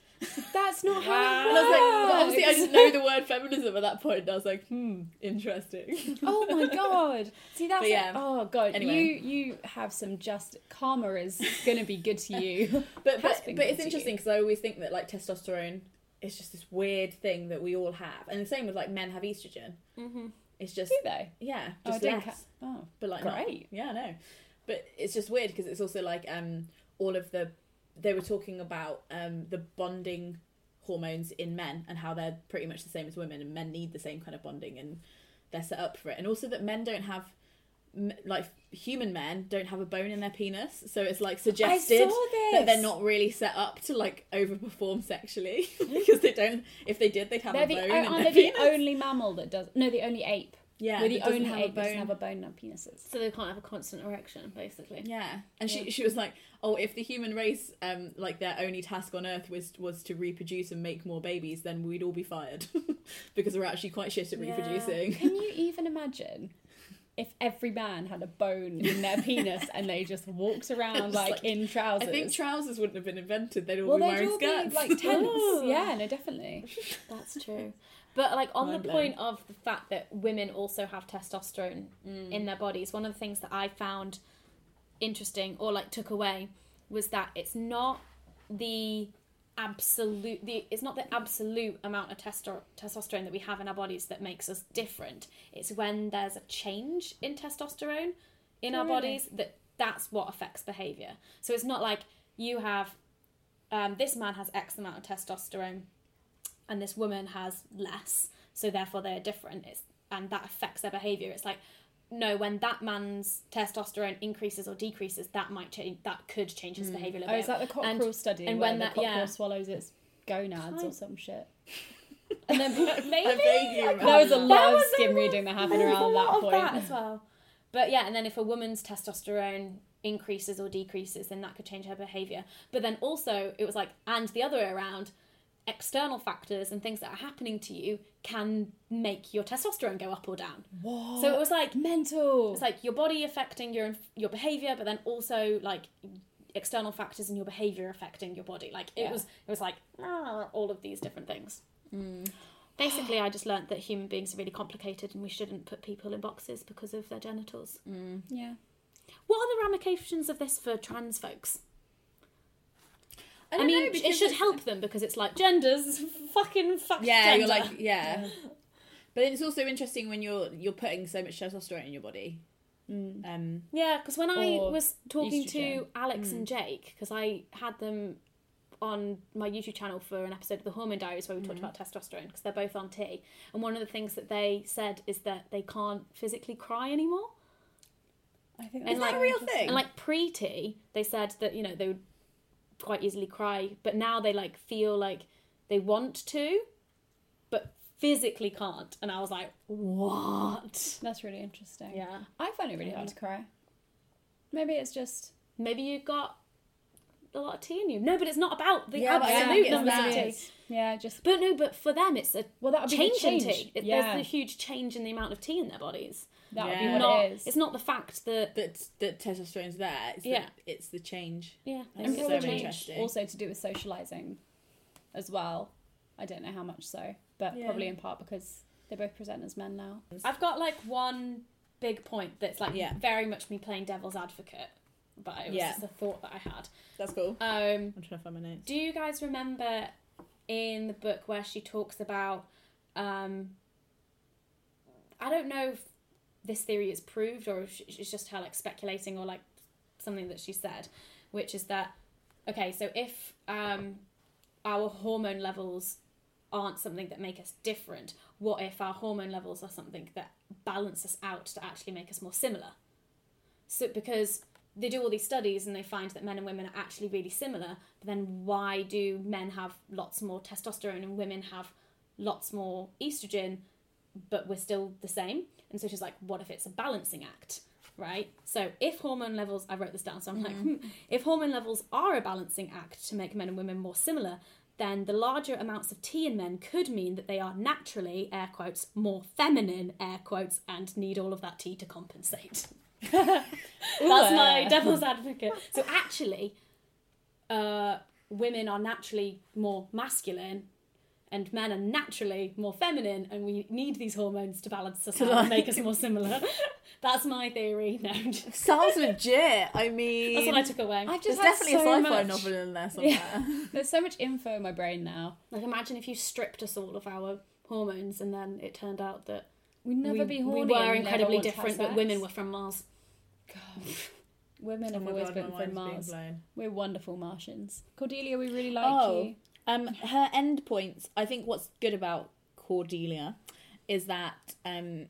That's not how And I was like, but obviously I didn't know the word feminism at that point, and I was like, hmm, interesting. Oh my god! See that's But yeah. oh god. Anyway. You you have some just karma is gonna be good to you. But Has but, been but good it's to interesting you. because I always think that like testosterone is just this weird thing that we all have, and the same with like men have estrogen. Mm-hmm. It's just Do they? yeah, Oh, I just didn't less. ca- oh, But like not- great. yeah, I know. But it's just weird because it's also like um all of the they were talking about um the bonding hormones in men and how they're pretty much the same as women, and men need the same kind of bonding and they're set up for it, and also that men don't have m- like human men don't have a bone in their penis, so it's like suggested that they're this. not really set up to like overperform sexually because they don't. If they did, they'd have They're a the, bone oh, in aren't their they the penis. only mammal that does no the only ape. Yeah, We're the that doesn't only have a ape that doesn't bone. have a bone in our penises. So they can't have a constant erection, basically. Yeah, and she she was like, oh, if the human race, um, like their only task on Earth was was to reproduce and make more babies, then we'd all be fired because we're actually quite shit at reproducing. Can you even imagine if every man had a bone in their penis and they just walked around like, like- in trousers? I think trousers wouldn't have been invented. They'd all well, be they'd wearing all skirts. be like tents. Yeah, no, definitely. That's true. But like on Mind the blown. point of the fact that women also have testosterone in their bodies, one of the things that I found interesting or like took away was that it's not the absolute the it's not the absolute amount of testo- testosterone that we have in our bodies that makes us different. It's when there's a change in testosterone in our really? bodies that that's what affects behavior. So it's not like you have um, this man has X amount of testosterone and this woman has less, so therefore they're different, it's, and that affects their behaviour. It's like, no, when that man's testosterone increases or decreases, that might change, that could change his behaviour a little Oh, bit. is that the cockerel And- study and where when the that- cockerel yeah. swallows its gonads or some shit? And then maybe I vaguely remember There was a that. lot There of was a skim lot- reading that happened There's a around lot that of point. that as well. But yeah, and then if a woman's testosterone increases or decreases, then that could change her behaviour. But then also, it was like, and the other way around, external factors and things that are happening to you can make your testosterone go up or down. What? So it was like, mental. it's like your body affecting your your behaviour, but then also like external factors in your behaviour affecting your body. Like it Yeah. was, it was like ah, all of these different things. Basically, I just learnt that human beings are really complicated and we shouldn't put people in boxes because of their genitals. Yeah. What are the ramifications of this for trans folks? I, I, don't mean, know, it because should it's- help them because it's like genders, fucking fuck Yeah, gender. you're like yeah. But it's also interesting when you're you're putting so much testosterone in your body. Um, Yeah, because when I Or was talking estrogen. to Alex and Jake, because I had them on my YouTube channel for an episode of the Hormone Diaries where we talked about testosterone, because they're both on T, and one of the things that they said is that they can't physically cry anymore. I think And that's like a real thing? And like pre-T, they said that, you know, they would quite easily cry, but now they like feel like they want to, but physically can't. And I was like, what? That's really interesting. Yeah. I find it really hard to cry. Maybe it's just Maybe you got a lot of tea in you. No, but it's not about the Yeah, but I don't absolute think it's numbers that. of tea. It's- yeah, just But no, but for them, it's a Well, that would be the change in change. tea. It, Yeah. There's a huge change in the amount of tea in their bodies. that would Yeah. be what Not, it is. It's not the fact that that that testosterone's there. It's Yeah. the, it's the change. yeah, And it's so a probably change. interesting. also to do with socializing as well. I don't know how much so, but Yeah. probably in part because they both present as men now. I've got like one big point that's like Yeah. very much me playing devil's advocate, but it was Yeah. just a thought that I had. That's cool. Um, I'm trying to find my notes. do you guys remember in the book where she talks about, um, I don't know if this theory is proved or if it's just her like speculating or like something that she said, which is that, okay, so if um, our hormone levels aren't something that make us different, what if our hormone levels are something that balance us out to actually make us more similar? So because they do all these studies and they find that men and women are actually really similar, but then why do men have lots more testosterone and women have lots more estrogen, but we're still the same? And so she's like, what if it's a balancing act, right? So if hormone levels, I wrote this down, so I'm like, hmm, if hormone levels are a balancing act to make men and women more similar, then the larger amounts of T in men could mean that they are naturally, air quotes, more feminine, air quotes, and need all of that T to compensate. That's my devil's advocate. So actually, uh, women are naturally more masculine and men are naturally more feminine, and we need these hormones to balance us out and make us more similar. That's my theory. No, just- Sounds legit. I mean, that's what I took away. I've there's just had definitely a so sci-fi much- novel in there somewhere. Yeah. There's so much info in my brain now. Like, imagine if you stripped us all of our hormones and then it turned out that We'd never we, be we horny. and were never incredibly want to have different, but sex. women were from Mars. God. Women Oh have my always God, been my from mind's being Mars. blown. We're wonderful Martians. Cordelia, we really like Oh, you. um, her end points. I think what's good about Cordelia is that um,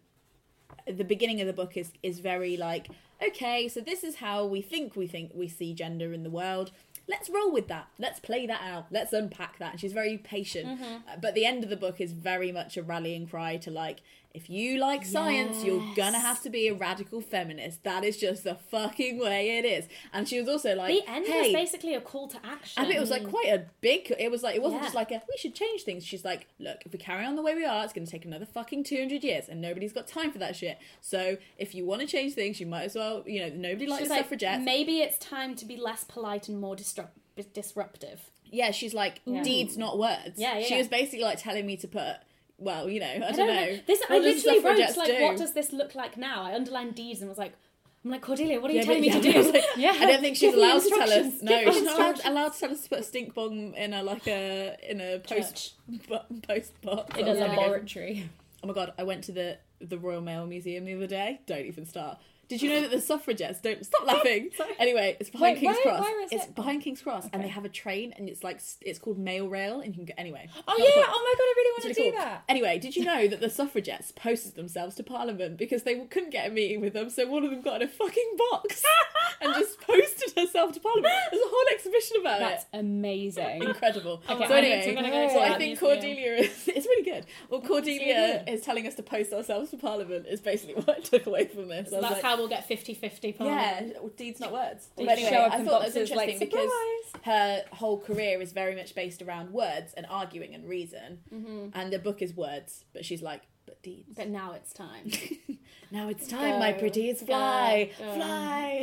the beginning of the book is is very like, okay, so this is how we think we think we see gender in the world. Let's roll with that. Let's play that out. Let's unpack that. And she's very patient. Uh, but the end of the book is very much a rallying cry to like, if you like science, you're gonna have to be a radical feminist. That is just the fucking way it is. And she was also like, The end hey, was basically a call to action. and it was like quite a big, it was like, it wasn't Yeah. just like a, we should change things. She's like, look, if we carry on the way we are, it's going to take another fucking two hundred years and nobody's got time for that shit. So if you want to change things, you might as well, you know, nobody likes She's like, suffragettes. maybe it's time to be less polite and more disrupt- disruptive. Yeah, she's like, deeds, not words. Yeah, yeah, She yeah. was basically like telling me to put, well, you know, I, I don't, don't know. know. This, I What does literally wrote suffragettes like, do? what does this look like now? I underlined deeds and was like, I'm like, Cordelia, what are you Yeah, telling but- me to yeah, do? I was like, yeah, I don't think she's Give me allowed to tell us. instructions. No, Give me she's not instructions. allowed to tell us to put a stink bomb in a like a in a post bu- post box. In a Yeah. laboratory. Oh my god, I went to the the Royal Mail Museum the other day. Don't even start. Did you know that the suffragettes don't stop laughing? Anyway, it's behind Wait, King's where- Cross. where is it's it? behind King's Cross, and Okay. they have a train, and it's like s- it's called Mail Rail, and you can go anyway. Oh not yeah! the point. Oh my god, I really want It's to really do cool. that. Anyway, did you know that the suffragettes posted themselves to Parliament because they couldn't get a meeting with them, so one of them got in a fucking box and just posted herself to Parliament. There's a whole exhibition about That's it. amazing. Incredible. Okay, so I need anyway, to go to so that I think museum. Cordelia is it's really good. Well, Cordelia is telling us to post ourselves to Parliament is basically what I took away from this. I was That's like, how we'll get fifty-fifty yeah, deeds not words. But Deeds anyway, show up I in thought that was boxes like, interesting because surprise! her whole career is very much based around words and arguing and reason, and the book is words, but she's like, but deeds. But now it's time. Now it's time, my pretties, fly, go. fly.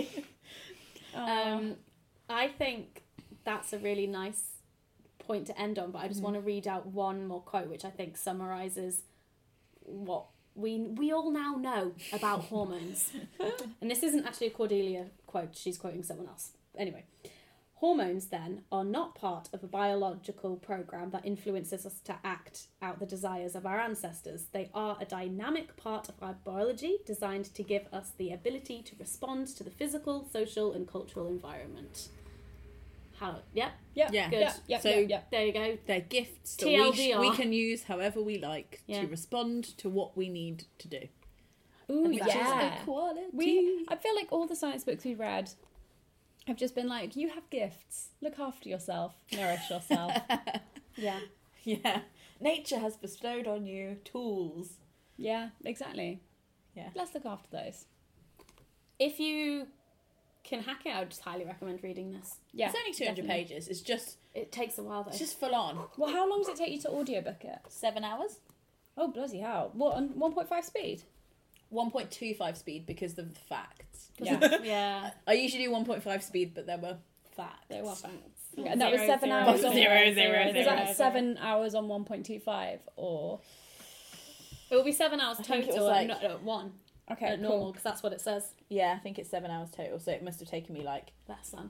Um, I think that's a really nice point to end on, but I just want to read out one more quote, which I think summarises what we we all now know about hormones. And this isn't actually a Cordelia quote, she's quoting someone else. Anyway, hormones then are not part of a biological program that influences us to act out the desires of our ancestors. They are a dynamic part of our biology designed to give us the ability to respond to the physical, social and cultural environment. How? Yep. Yep. Yeah. Good. Yep. Yep. So- yep, yep. There you go. They're gifts that T we, L sh- D R. we can use however we like Yeah. to respond to what we need to do. Ooh, Which yeah. is equality. We, I feel like all the science books we've read have just been like, you have gifts. Look after yourself. Nourish yourself. Yeah. Yeah. Nature has bestowed on you tools. Yeah, exactly. Yeah. Let's look after those. If you can hack it, I would just highly recommend reading this. Yeah, It's only two hundred definitely. pages. It's just, It takes a while though. it's just full on. Well, how long does it take you to audiobook it? Seven hours. Oh, bloody hell. What, on one point five speed? one point two five speed because of the facts. Yeah. yeah. I usually do one point five speed, but there were facts. There were facts. And that was Zero, seven zero, hours zero, on zero, zero, Is zero, that zero. seven hours on one point two five or? It will be seven hours I think it was total, like- not at one. Okay, At cool. normal, because that's what it says. Yeah, I think it's seven hours total, so it must have taken me like Less than.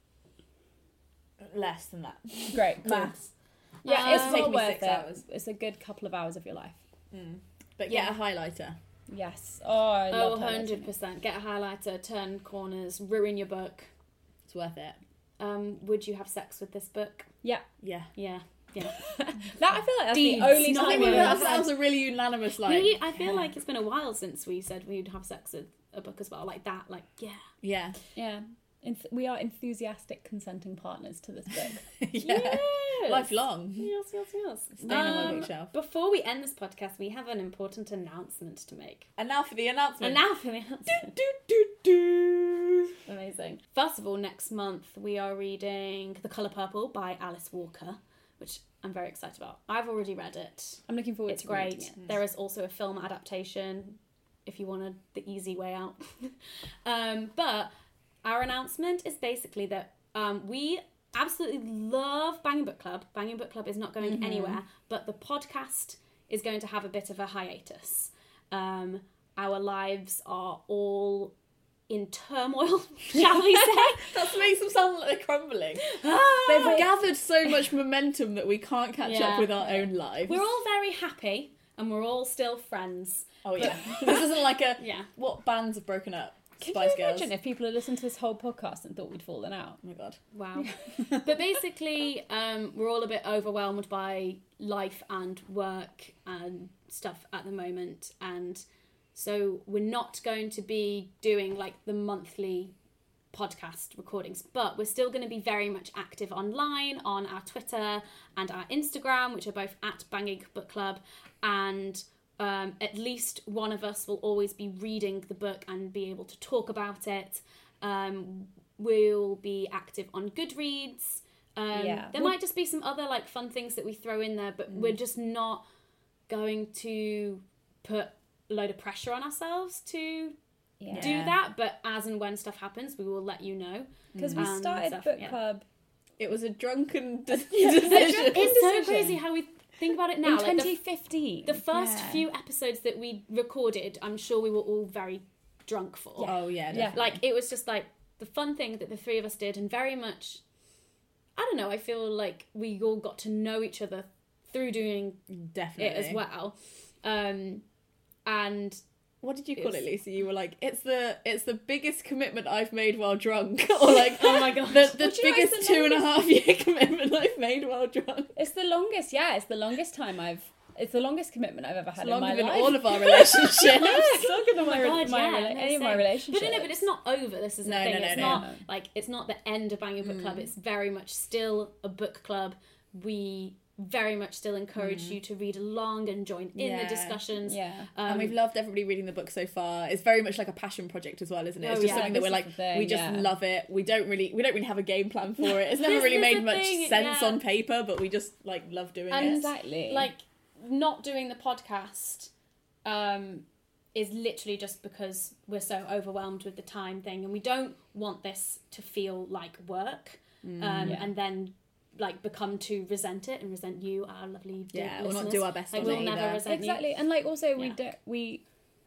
less than that. Great, cool. Maths. Yeah, Um, it's Take well me worth six it. hours. It's a good couple of hours of your life. But get Yeah. a highlighter. Yes. Oh, I Oh, love one highlighting. hundred percent. Get a highlighter, turn corners, ruin your book. It's worth it. Um, would you have sex with this book? Yeah. Yeah. Yeah. Yeah. That I feel like that's Deeds, the only not time I think I've words. that ever was, that was a really unanimous like. We, I feel like it's been a while since we said we'd have sex with a book as well. Like that, like, yeah. Yeah. Yeah. Enth- we are enthusiastic consenting partners to this book. Yeah. Lifelong. Yes, yes, yes. Staying on my Um, bookshelf. Before we end this podcast, we have an important announcement to make. And now for the announcement. And now for the announcement. Do, do, do. Amazing. First of all, next month we are reading The Colour Purple by Alice Walker, which I'm very excited about. I've already read it. I'm looking forward It's to great. reading it. There is also a film adaptation if you wanted the easy way out. um, but our announcement is basically that um, we absolutely love Banging Book Club. Banging Book Club is not going anywhere, but the podcast is going to have a bit of a hiatus. Um, our lives are all in turmoil, shall we say? That makes them sound like they're crumbling. Ah! They've gathered so much momentum that we can't catch Yeah. up with our own lives. We're all very happy and we're all still friends. Oh yeah. This isn't like a Yeah. what bands have broken up. Can Spice you Girls. imagine if people had listened to this whole podcast and thought we'd fallen out? Oh my god. Wow. But basically, um, we're all a bit overwhelmed by life and work and stuff at the moment. And so we're not going to be doing like the monthly podcast recordings, but we're still going to be very much active online on our Twitter and our Instagram, which are both at Banging Book Club. And um, at least one of us will always be reading the book and be able to talk about it. Um, we'll be active on Goodreads. Um, Yeah. There might just be some other like fun things that we throw in there, but we're just not going to put a load of pressure on ourselves to Yeah. do that. But as and when stuff happens, we will let you know. Because we And started stuff, book yeah. club It was a drunken de- It's decision. so decision. crazy how we think about it now. in Like, the twenty fifteen. The first Yeah. few episodes that we recorded, I'm sure we were all very drunk for. Oh yeah. Yeah. Definitely. Like, it was just like the fun thing that the three of us did, and very much, I don't know, I feel like we all got to know each other through doing Definitely. it as well. Um, and What did you call It's- it, Lucy? You were like, it's the it's the biggest commitment I've made while drunk, or like, oh my god, the, the Well, do you know it's biggest the two and a longest- half year commitment I've made while drunk. It's the longest, yeah, it's the longest time I've, it's the longest commitment I've ever had in Longer my than life. all of our relationships. Yeah, it's longer than my, Oh my God, my, yeah, rela- no, any of my same. relationships. But no, but it's not over. This is the No, thing. no, no, it's no, not no. like it's not the end of Banging Book Club. It's very much still a book club. We very much still encourage you to read along and join in Yeah. the discussions. Yeah. Um, And we've loved everybody reading the book so far. It's very much like a passion project as well, isn't it? It's Oh, just yeah, something that this we're is like, the thing, we just yeah. love it. We don't really, we don't really have a game plan for it. It's never This really is made the much thing, sense yeah. on paper, but we just like love doing And it. Exactly. like not doing the podcast um, is literally just because we're so overwhelmed with the time thing, and we don't want this to feel like work, um, Yeah. and then like become to resent it and resent you, our lovely dear Yeah, we'll not listeners. do our best Like, on we'll it never either. resent you. exactly, and like also we Yeah. don't we,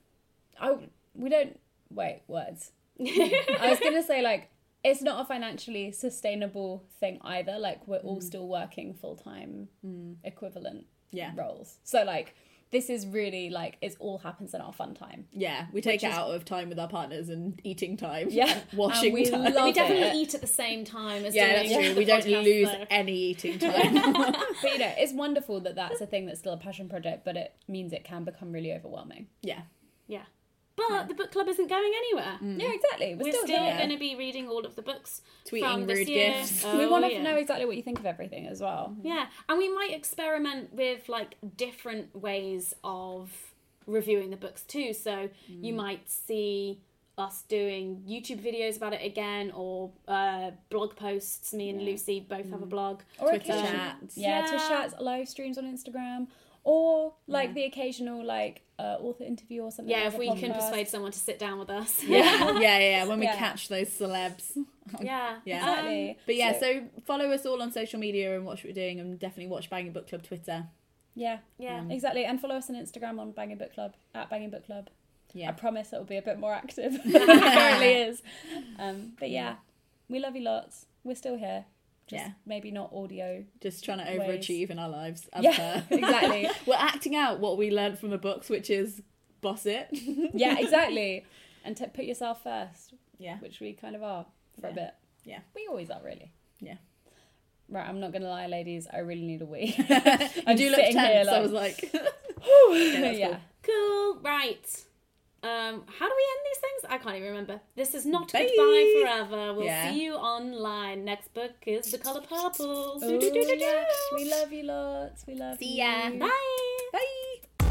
I we don't wait words. I was gonna say like it's not a financially sustainable thing either. Like we're all still working full time equivalent Yeah. roles, so like this is really like it all happens in our fun time. Yeah, we take Which it is- out of time with our partners and eating time. Yeah, washing and we time. love We it. definitely eat at the same time as Yeah, doing that's true. the We don't podcast, lose though. any eating time. But you know, it's wonderful that that's a thing that's still a passion project, but it means it can become really overwhelming. yeah. Yeah. But the book club isn't going anywhere. Yeah, exactly. We're, We're still, still here. going to be reading all of the books. Tweeting from this rude year. gifts. Oh, we want to yeah. know exactly what you think of everything as well. Yeah, and we might experiment with like different ways of reviewing the books too. So you might see us doing YouTube videos about it again, or uh, blog posts. Me and yeah. Lucy both mm. have a blog. Or Twitter occasion- chats. Yeah, yeah, Twitter chats, live streams on Instagram. Or like yeah. the occasional like uh, author interview or something. Yeah, like if we podcast. can persuade someone to sit down with us. Yeah, yeah, yeah. When we Yeah. catch those celebs. Yeah, yeah, exactly. Um, but yeah, so, so follow us all on social media and watch what we're doing, and definitely watch Banging Book Club Twitter. Yeah, yeah, um, exactly. And follow us on Instagram on Banging Book Club at Banging Book Club. Yeah, I promise it'll be a bit more active than it currently is. Um, but yeah, we love you lots. We're still here. Just yeah, maybe not audio. Just trying to ways. overachieve in our lives. As yeah, per. exactly. We're acting out what we learned from the books, which is boss it. Yeah, exactly. And to put yourself first. Yeah, which we kind of are for yeah. a bit. Yeah, we always are, really. Yeah. Right, I'm not gonna lie, ladies. I really need a wee. I do look tense. Here, like... I was like, yeah, yeah. Cool. cool. Right. Um, how do we end these things? I can't even remember. This is not Bye. Goodbye Forever. We'll yeah. see you online. Next book is The Colour Purple. Oh, yeah. We love you lots. We love see you. ya. Bye. Bye.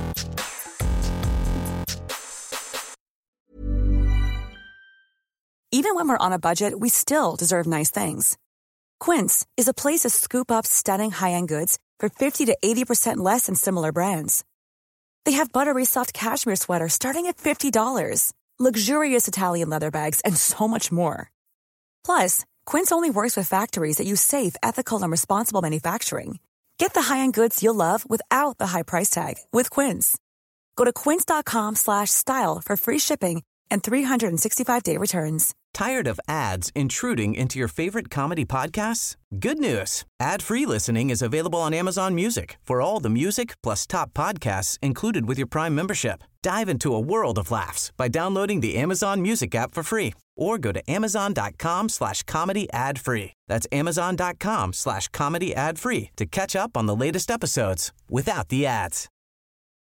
Even when we're on a budget, we still deserve nice things. Quince is a place to scoop up stunning high-end goods for fifty to eighty percent less than similar brands. They have buttery soft cashmere sweaters starting at fifty dollars, luxurious Italian leather bags, and so much more. Plus, Quince only works with factories that use safe, ethical, and responsible manufacturing. Get the high-end goods you'll love without the high price tag with Quince. Go to quince.com slash style for free shipping and three sixty-five day returns. Tired of ads intruding into your favorite comedy podcasts? Good news. Ad-free listening is available on Amazon Music for all the music plus top podcasts included with your Prime membership. Dive into a world of laughs by downloading the Amazon Music app for free or go to amazon.com slash comedy ad free. That's amazon.com slash comedy ad free to catch up on the latest episodes without the ads.